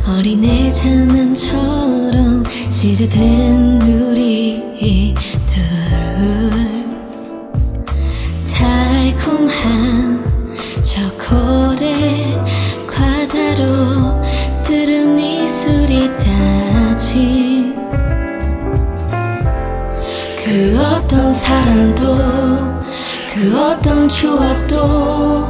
어린애 장난처럼 시작된 우리 둘 달콤한 초콜릿 과자로 들은 입술이 닿지 그 어떤 사랑도 그 어떤 추억도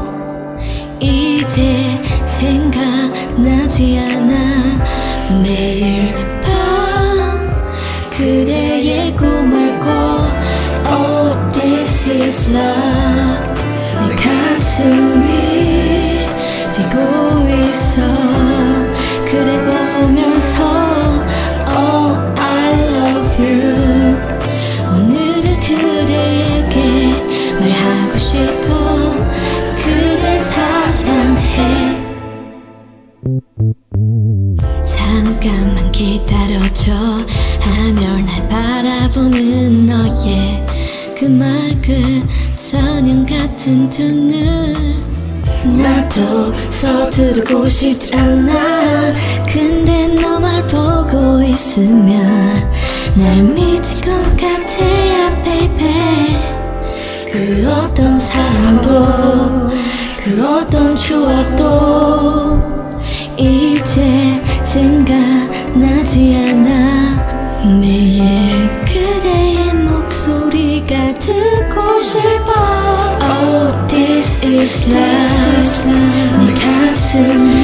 이제 생각나지 않아 매일 밤 그대의 꿈을 꿔 Oh this is love 내 가슴이 뛰고 있어 그대 보면서 Oh I love you 오늘은 그대에게 말하고 싶어 그댈 사랑해 잠깐만 기다려줘 하며 날 바라보는 너의 그 맑은 소년 같은 두 눈 나도 서두르고 싶지 않아 근데 너 말 보고 있으면 날 미칠 것 같아 yeah, baby 그 어떤 사랑도 그 어떤 추억도 이제 생각나지 않아 매일 그대의 목소리가 듣고 싶어 Oh this is love 내 가슴